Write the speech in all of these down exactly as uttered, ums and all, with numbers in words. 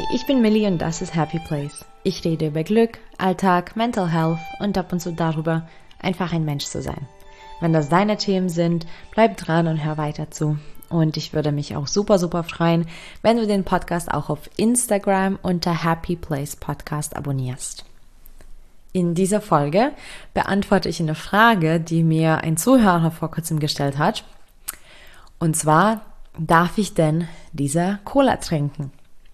ich bin Millie und das ist Happy Place. Ich rede über Glück, Alltag, Mental Health und ab und zu darüber, einfach ein Mensch zu sein. Wenn das deine Themen sind, bleib dran und hör weiter zu. Und ich würde mich auch super, super freuen, wenn du den Podcast auch auf Instagram unter Happy Place Podcast abonnierst. In dieser Folge beantworte ich eine Frage, die mir ein Zuhörer vor kurzem gestellt hat. Und zwar, darf ich denn diese Cola trinken?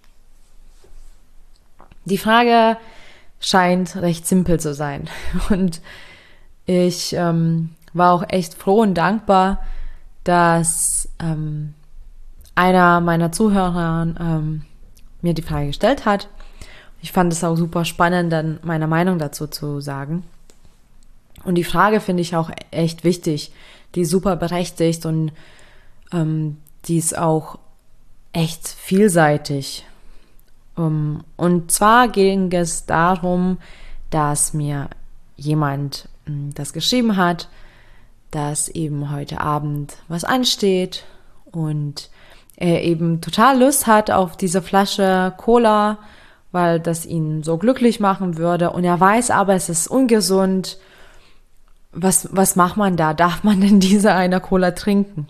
Die Frage scheint recht simpel zu sein und ich ähm, war auch echt froh und dankbar, dass ähm, einer meiner Zuhörer ähm, mir die Frage gestellt hat. Ich fand es auch super spannend, dann meine Meinung dazu zu sagen. Und die Frage finde ich auch echt wichtig, die ist super berechtigt und ähm, die ist auch echt vielseitig. Um, und zwar ging es darum, dass mir jemand um, das geschrieben hat, dass eben heute Abend was ansteht und er eben total Lust hat auf diese Flasche Cola, weil das ihn so glücklich machen würde. Und er weiß aber, es ist ungesund. Was, was macht man da? Darf man denn diese eine Cola trinken?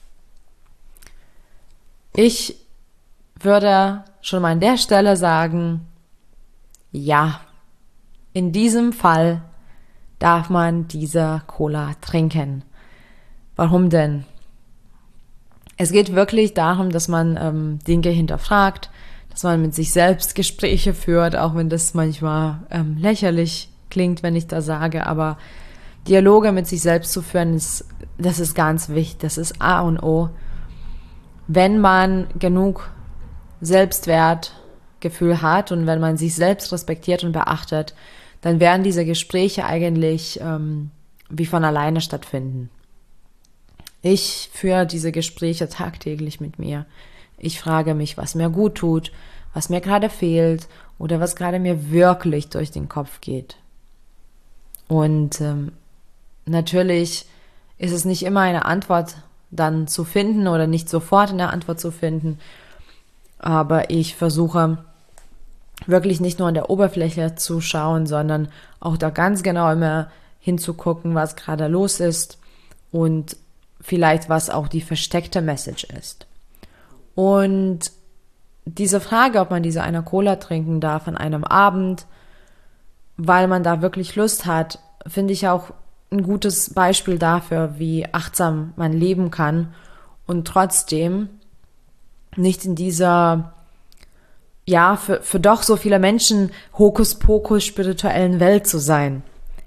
Ich würde schon mal an der Stelle sagen, ja, in diesem Fall darf man diese Cola trinken. Warum denn? Es geht wirklich darum, dass man ähm, Dinge hinterfragt, dass man mit sich selbst Gespräche führt, auch wenn das manchmal ähm, lächerlich klingt, wenn ich das sage, aber Dialoge mit sich selbst zu führen, ist, das ist ganz wichtig, das ist A und O. Wenn man genug Selbstwertgefühl hat und wenn man sich selbst respektiert und beachtet, dann werden diese Gespräche eigentlich ähm, wie von alleine stattfinden. Ich führe diese Gespräche tagtäglich mit mir. Ich frage mich, was mir gut tut, was mir gerade fehlt oder was gerade mir wirklich durch den Kopf geht. Und ähm, natürlich ist es nicht immer eine Antwort dann zu finden oder nicht sofort eine Antwort zu finden. Aber ich versuche wirklich nicht nur an der Oberfläche zu schauen, sondern auch da ganz genau immer hinzugucken, was gerade los ist und vielleicht was auch die versteckte Message ist. Und diese Frage, ob man diese eine Cola trinken darf an einem Abend, weil man da wirklich Lust hat, finde ich auch ein gutes Beispiel dafür, wie achtsam man leben kann und trotzdem nicht in dieser, ja, für, für doch so viele Menschen Hokuspokus spirituellen Welt zu sein.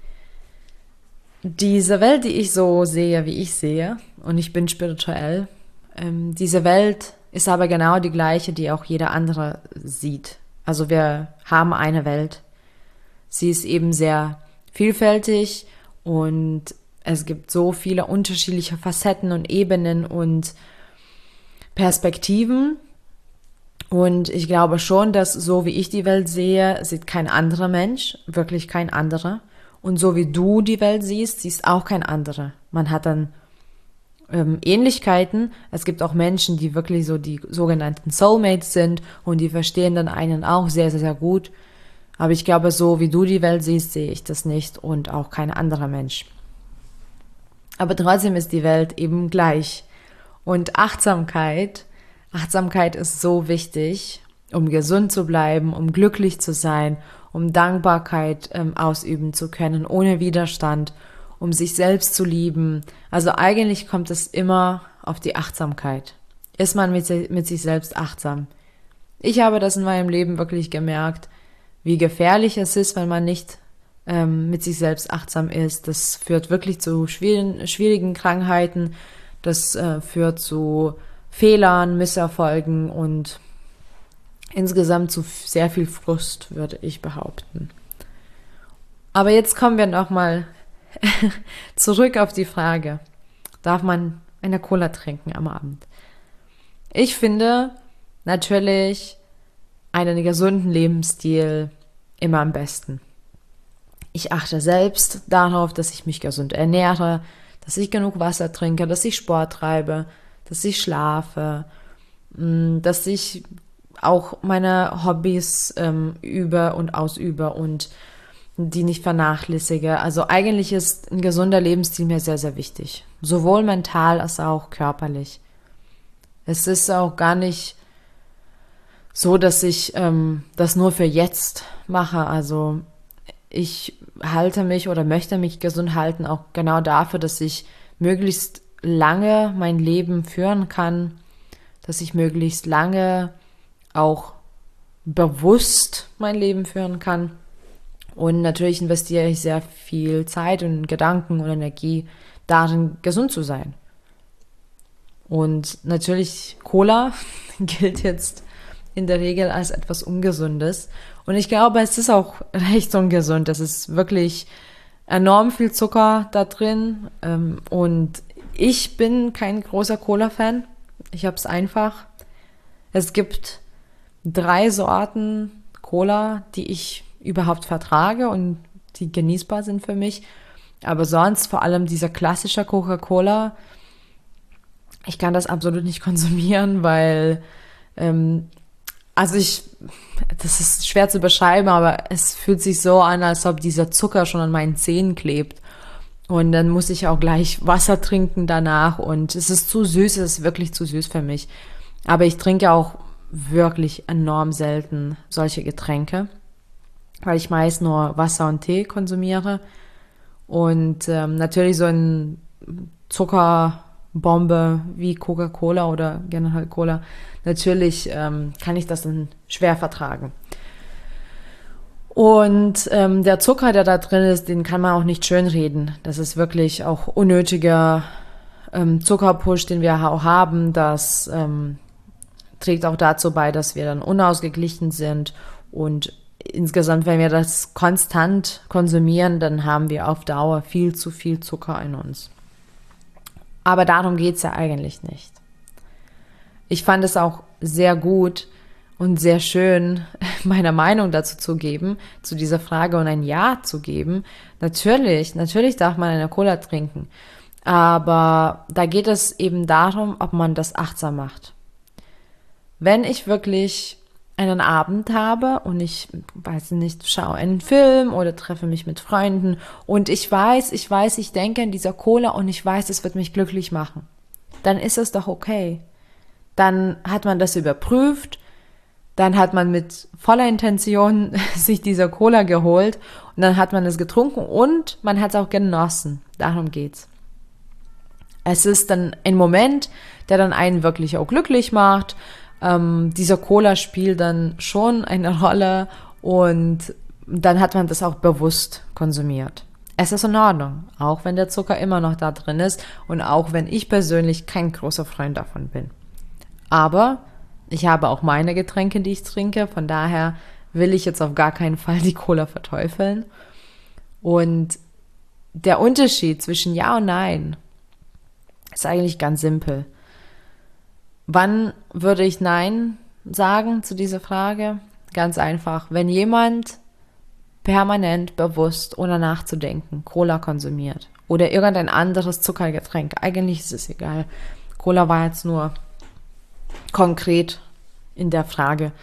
Diese Welt, die ich so sehe, wie ich sehe, und ich bin spirituell, ähm, diese Welt ist aber genau die gleiche, die auch jeder andere sieht. Also wir haben eine Welt. Sie ist eben sehr vielfältig und es gibt so viele unterschiedliche Facetten und Ebenen und Perspektiven. Und ich glaube schon, dass so wie ich die Welt sehe, sieht kein anderer Mensch, wirklich kein anderer. Und so wie du die Welt siehst, siehst auch kein anderer. Man hat dann ähm, Ähnlichkeiten. Es gibt auch Menschen, die wirklich so die sogenannten Soulmates sind und die verstehen dann einen auch sehr, sehr, sehr gut. Aber ich glaube, so wie du die Welt siehst, sehe ich das nicht und auch kein anderer Mensch. Aber trotzdem ist die Welt eben gleich. Und Achtsamkeit, Achtsamkeit ist so wichtig, um gesund zu bleiben, um glücklich zu sein, um Dankbarkeit ähm, ausüben zu können, ohne Widerstand, um sich selbst zu lieben. Also eigentlich kommt es immer auf die Achtsamkeit. Ist man mit, mit sich selbst achtsam? Ich habe das in meinem Leben wirklich gemerkt, wie gefährlich es ist, wenn man nicht ähm, mit sich selbst achtsam ist. Das führt wirklich zu schwierigen, schwierigen Krankheiten, das äh, führt zu Fehlern, Misserfolgen und insgesamt zu sehr viel Frust, würde ich behaupten. Aber jetzt kommen wir nochmal zurück auf die Frage, darf man eine Cola trinken am Abend? Ich finde natürlich einen gesunden Lebensstil immer am besten. Ich achte selbst darauf, dass ich mich gesund ernähre, dass ich genug Wasser trinke, dass ich Sport treibe, dass ich schlafe, dass ich auch meine Hobbys ähm, übe und ausübe und die nicht vernachlässige. Also eigentlich ist ein gesunder Lebensstil mir sehr, sehr wichtig. Sowohl mental als auch körperlich. Es ist auch gar nicht so, dass ich ähm, das nur für jetzt mache. Also ich halte mich oder möchte mich gesund halten, auch genau dafür, dass ich möglichst lange mein Leben führen kann, dass ich möglichst lange auch bewusst mein Leben führen kann. Und natürlich investiere ich sehr viel Zeit und Gedanken und Energie darin, gesund zu sein. Und natürlich Cola gilt jetzt in der Regel als etwas Ungesundes. Und ich glaube, es ist auch recht ungesund. Es ist wirklich enorm viel Zucker da drin. Und ich bin kein großer Cola-Fan. Ich habe es einfach. Es gibt drei Sorten Cola, die ich überhaupt vertrage und die genießbar sind für mich. Aber sonst vor allem dieser klassische Coca-Cola, ich kann das absolut nicht konsumieren, weil, ähm, also ich, das ist schwer zu beschreiben, aber es fühlt sich so an, als ob dieser Zucker schon an meinen Zähnen klebt. Und dann muss ich auch gleich Wasser trinken danach und es ist zu süß, es ist wirklich zu süß für mich. Aber ich trinke auch wirklich enorm selten solche Getränke, weil ich meist nur Wasser und Tee konsumiere. Und ähm, natürlich so eine Zuckerbombe wie Coca-Cola oder generell Cola, natürlich ähm, kann ich das dann schwer vertragen. Und ähm, der Zucker, der da drin ist, den kann man auch nicht schönreden. Das ist wirklich auch unnötiger ähm, Zuckerpush, den wir auch haben. Das ähm, trägt auch dazu bei, dass wir dann unausgeglichen sind. Und insgesamt, wenn wir das konstant konsumieren, dann haben wir auf Dauer viel zu viel Zucker in uns. Aber darum geht's ja eigentlich nicht. Ich fand es auch sehr gut und sehr schön, meine Meinung dazu zu geben, zu dieser Frage und ein Ja zu geben. Natürlich, natürlich darf man eine Cola trinken. Aber da geht es eben darum, ob man das achtsam macht. Wenn ich wirklich einen Abend habe und ich, weiß nicht, schaue einen Film oder treffe mich mit Freunden und ich weiß, ich weiß, ich denke an dieser Cola und ich weiß, es wird mich glücklich machen, dann ist es doch okay. Dann hat man das überprüft, dann hat man mit voller Intention sich diese Cola geholt und dann hat man es getrunken und man hat es auch genossen. Darum geht's. Es ist dann ein Moment, der dann einen wirklich auch glücklich macht. Ähm, dieser Cola spielt dann schon eine Rolle und dann hat man das auch bewusst konsumiert. Es ist in Ordnung, auch wenn der Zucker immer noch da drin ist und auch wenn ich persönlich kein großer Freund davon bin. Aber ich habe auch meine Getränke, die ich trinke, von daher will ich jetzt auf gar keinen Fall die Cola verteufeln. Und der Unterschied zwischen Ja und Nein ist eigentlich ganz simpel. Wann würde ich Nein sagen zu dieser Frage? Ganz einfach, wenn jemand permanent, bewusst, ohne nachzudenken, Cola konsumiert oder irgendein anderes Zuckergetränk. Eigentlich ist es egal. Cola war jetzt nur konkret in der Frage.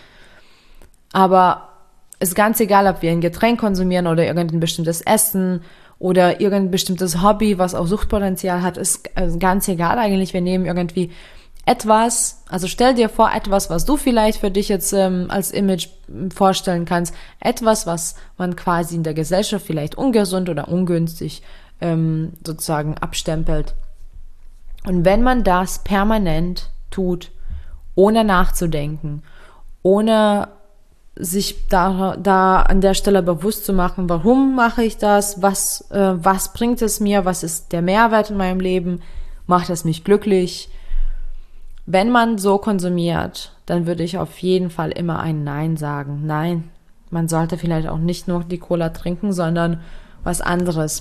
Aber es ist ganz egal, ob wir ein Getränk konsumieren oder irgendein bestimmtes Essen oder irgendein bestimmtes Hobby, was auch Suchtpotenzial hat, ist ganz egal eigentlich. Wir nehmen irgendwie etwas, also stell dir vor, etwas, was du vielleicht für dich jetzt ähm, als Image vorstellen kannst, etwas, was man quasi in der Gesellschaft vielleicht ungesund oder ungünstig ähm, sozusagen abstempelt. Und wenn man das permanent tut, ohne nachzudenken, ohne sich da, da an der Stelle bewusst zu machen, warum mache ich das, was, äh, was bringt es mir, was ist der Mehrwert in meinem Leben, macht es mich glücklich. Wenn man so konsumiert, dann würde ich auf jeden Fall immer ein Nein sagen. Nein, man sollte vielleicht auch nicht nur die Cola trinken, sondern was anderes.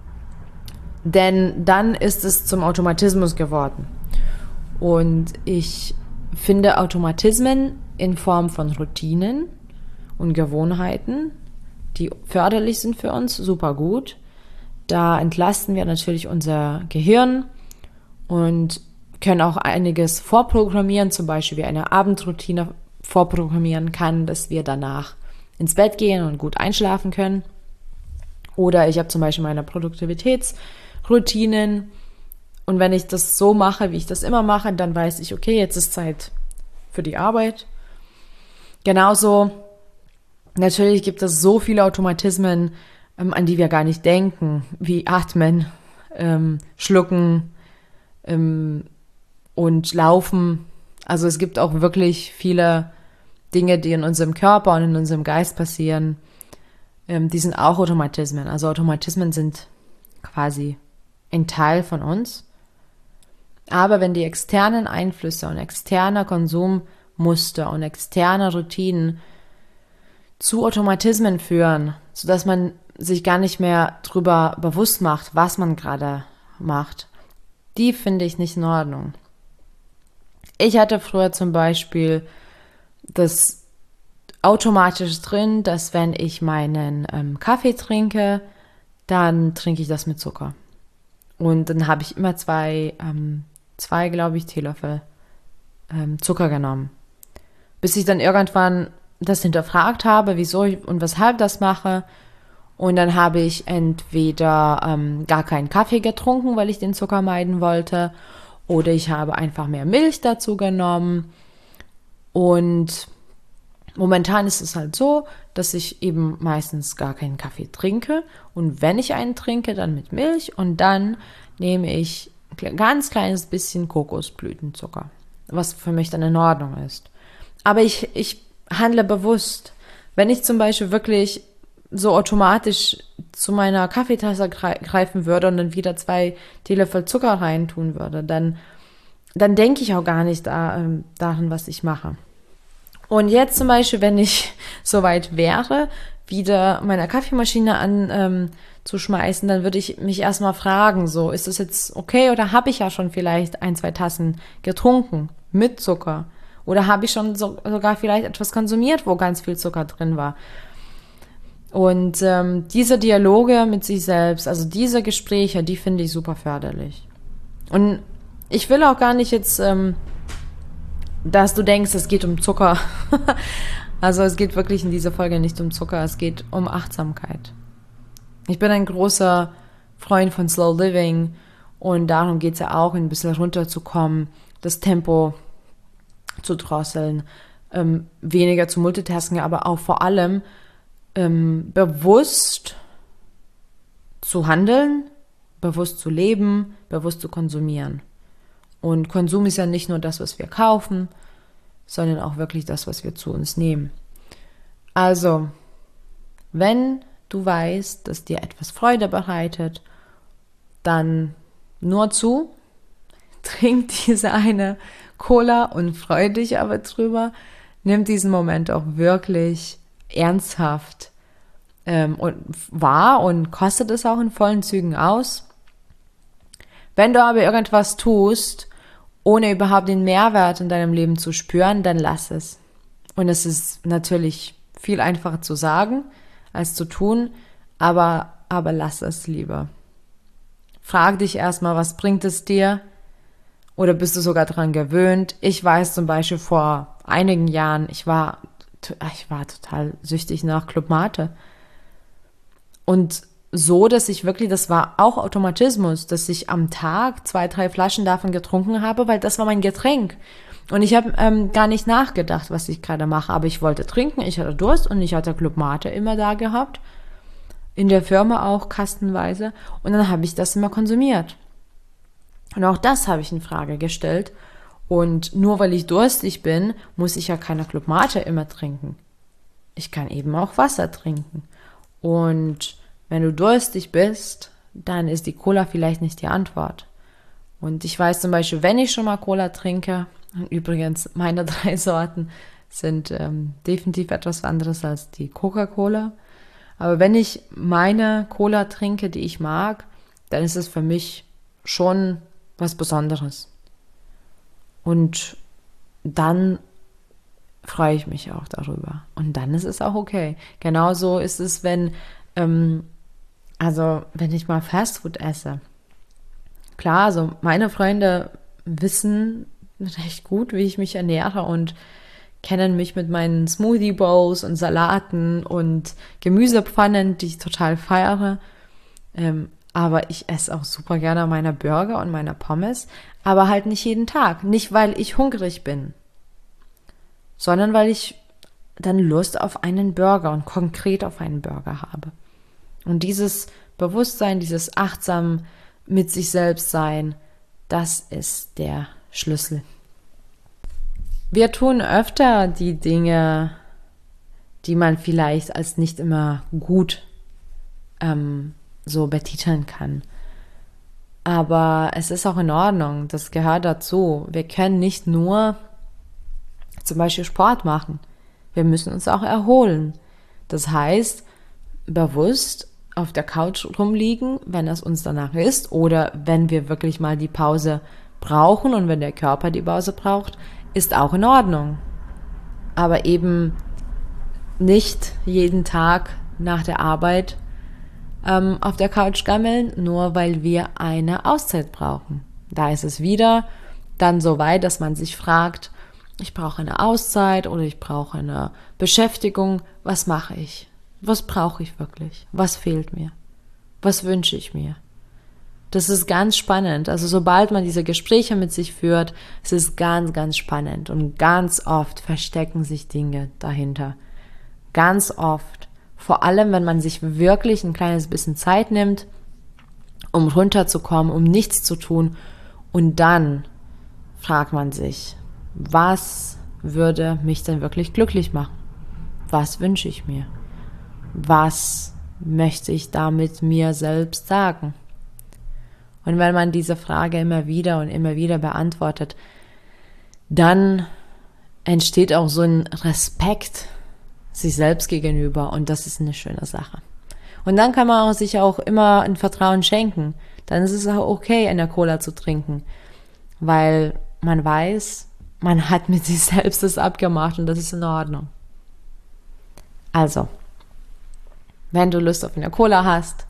Denn dann ist es zum Automatismus geworden. Und ich finde Automatismen in Form von Routinen und Gewohnheiten, die förderlich sind für uns, super gut. Da entlasten wir natürlich unser Gehirn und können auch einiges vorprogrammieren, zum Beispiel wie eine Abendroutine vorprogrammieren kann, dass wir danach ins Bett gehen und gut einschlafen können. Oder ich habe zum Beispiel meine Produktivitätsroutinen. Und wenn ich das so mache, wie ich das immer mache, dann weiß ich, okay, jetzt ist Zeit für die Arbeit. Genauso, natürlich gibt es so viele Automatismen, ähm, an die wir gar nicht denken, wie Atmen, ähm, Schlucken ähm, und Laufen. Also es gibt auch wirklich viele Dinge, die in unserem Körper und in unserem Geist passieren. Ähm, die sind auch Automatismen. Also Automatismen sind quasi ein Teil von uns. Aber wenn die externen Einflüsse und externer Konsummuster und externe Routinen zu Automatismen führen, sodass man sich gar nicht mehr drüber bewusst macht, was man gerade macht, die finde ich nicht in Ordnung. Ich hatte früher zum Beispiel das automatisch drin, dass wenn ich meinen ähm, Kaffee trinke, dann trinke ich das mit Zucker. Und dann habe ich immer zwei, ähm, zwei, glaube ich, Teelöffel ähm, Zucker genommen. Bis ich dann irgendwann das hinterfragt habe, wieso ich und weshalb das mache. Und dann habe ich entweder ähm, gar keinen Kaffee getrunken, weil ich den Zucker meiden wollte, oder ich habe einfach mehr Milch dazu genommen. Und momentan ist es halt so, dass ich eben meistens gar keinen Kaffee trinke. Und wenn ich einen trinke, dann mit Milch. Und dann nehme ich ein ganz kleines bisschen Kokosblütenzucker, was für mich dann in Ordnung ist. Aber ich, ich handle bewusst. Wenn ich zum Beispiel wirklich so automatisch zu meiner Kaffeetasse greifen würde und dann wieder zwei Teelöffel Zucker reintun würde, dann, dann denke ich auch gar nicht da, ähm, daran, was ich mache. Und jetzt zum Beispiel, wenn ich soweit wäre, wieder meine Kaffeemaschine an ähm, zu schmeißen, dann würde ich mich erstmal fragen, so, ist das jetzt okay oder habe ich ja schon vielleicht ein, zwei Tassen getrunken mit Zucker? Oder habe ich schon so, sogar vielleicht etwas konsumiert, wo ganz viel Zucker drin war? Und ähm, diese Dialoge mit sich selbst, also diese Gespräche, die finde ich super förderlich. Und ich will auch gar nicht jetzt, ähm, dass du denkst, es geht um Zucker. Also es geht wirklich in dieser Folge nicht um Zucker, es geht um Achtsamkeit. Ich bin ein großer Freund von Slow Living und darum geht es ja auch, ein bisschen runterzukommen, das Tempo zu drosseln, ähm, weniger zu multitasken, aber auch vor allem ähm, bewusst zu handeln, bewusst zu leben, bewusst zu konsumieren. Und Konsum ist ja nicht nur das, was wir kaufen, sondern auch wirklich das, was wir zu uns nehmen. Also, wenn du weißt, dass dir etwas Freude bereitet, dann nur zu, trink diese eine Cola und freu dich aber drüber. Nimm diesen Moment auch wirklich ernsthaft ähm, und wahr und kostet es auch in vollen Zügen aus. Wenn du aber irgendwas tust, ohne überhaupt den Mehrwert in deinem Leben zu spüren, dann lass es. Und es ist natürlich viel einfacher zu sagen, als zu tun, aber, aber lass es lieber. Frag dich erstmal, was bringt es dir? Oder bist du sogar daran gewöhnt? Ich weiß zum Beispiel vor einigen Jahren, ich war, ich war total süchtig nach Club Mate. Und so, dass ich wirklich, das war auch Automatismus, dass ich am Tag zwei, drei Flaschen davon getrunken habe, weil das war mein Getränk. Und ich habe ähm, gar nicht nachgedacht, was ich gerade mache, aber ich wollte trinken, ich hatte Durst und ich hatte Club Mate immer da gehabt, in der Firma auch kastenweise und dann habe ich das immer konsumiert. Und auch das habe ich in Frage gestellt und nur weil ich durstig bin, muss ich ja keine Club Mate immer trinken. Ich kann eben auch Wasser trinken und wenn du durstig bist, dann ist die Cola vielleicht nicht die Antwort. Und ich weiß zum Beispiel, wenn ich schon mal Cola trinke, und übrigens meine drei Sorten sind ähm, definitiv etwas anderes als die Coca-Cola, aber wenn ich meine Cola trinke, die ich mag, dann ist es für mich schon was Besonderes. Und dann freue ich mich auch darüber. Und dann ist es auch okay. Genauso ist es, wenn ähm, Also, wenn ich mal Fastfood esse. Klar, also meine Freunde wissen recht gut, wie ich mich ernähre und kennen mich mit meinen Smoothie Bowls und Salaten und Gemüsepfannen, die ich total feiere. Ähm, aber ich esse auch super gerne meine Burger und meine Pommes, aber halt nicht jeden Tag. Nicht, weil ich hungrig bin, sondern weil ich dann Lust auf einen Burger und konkret auf einen Burger habe. Und dieses Bewusstsein, dieses achtsam mit sich selbst sein, das ist der Schlüssel. Wir tun öfter die Dinge, die man vielleicht als nicht immer gut ähm, so betiteln kann. Aber es ist auch in Ordnung, das gehört dazu. Wir können nicht nur zum Beispiel Sport machen. Wir müssen uns auch erholen. Das heißt, bewusst auf der Couch rumliegen, wenn es uns danach ist, oder wenn wir wirklich mal die Pause brauchen und wenn der Körper die Pause braucht, ist auch in Ordnung. Aber eben nicht jeden Tag nach der Arbeit ähm, auf der Couch gammeln, nur weil wir eine Auszeit brauchen. Da ist es wieder dann so weit, dass man sich fragt, ich brauche eine Auszeit oder ich brauche eine Beschäftigung. Was mache ich? Was brauche ich wirklich? Was fehlt mir? Was wünsche ich mir? Das ist ganz spannend. Also sobald man diese Gespräche mit sich führt, es ist ganz, ganz spannend. Und ganz oft verstecken sich Dinge dahinter. Ganz oft. Vor allem, wenn man sich wirklich ein kleines bisschen Zeit nimmt, um runterzukommen, um nichts zu tun. Und dann fragt man sich, was würde mich denn wirklich glücklich machen? Was wünsche ich mir? Was möchte ich damit mir selbst sagen? Und wenn man diese Frage immer wieder und immer wieder beantwortet, dann entsteht auch so ein Respekt sich selbst gegenüber und das ist eine schöne Sache. Und dann kann man auch sich auch immer ein Vertrauen schenken. Dann ist es auch okay, eine Cola zu trinken, weil man weiß, man hat mit sich selbst das abgemacht und das ist in Ordnung. Also, wenn du Lust auf eine Cola hast,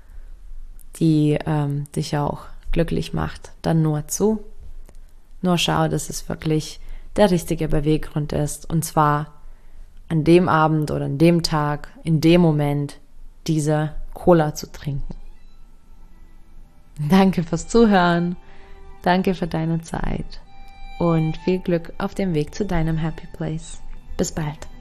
die ähm, dich auch glücklich macht, dann nur zu. Nur schau, dass es wirklich der richtige Beweggrund ist. Und zwar an dem Abend oder an dem Tag, in dem Moment, diese Cola zu trinken. Danke fürs Zuhören. Danke für deine Zeit. Und viel Glück auf dem Weg zu deinem Happy Place. Bis bald.